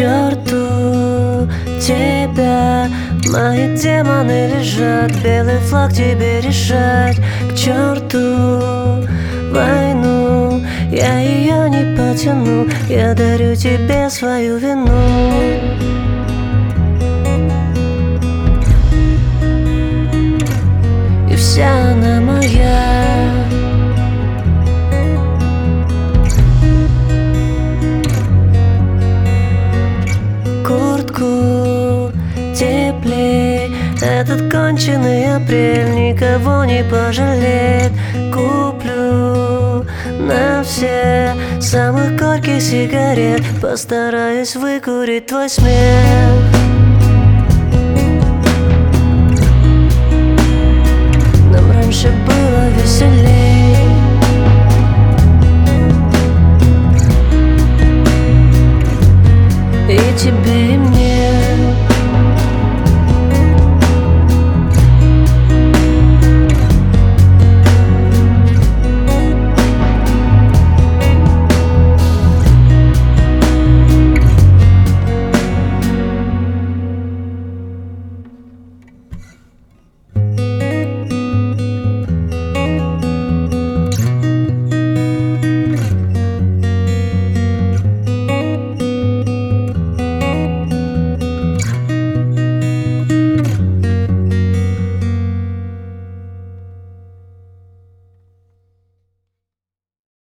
черту тебя. Мои демоны лежат, белый флаг тебе решать. К черту войну, я ее не потяну. Я дарю тебе свою вину. И вся она моя. Куртку теплей, этот конченый апрель никого не пожалеет. Куплю на все самых горьких сигарет, постараюсь выкурить твой смех. Нам раньше было веселей. И тебе, и мне.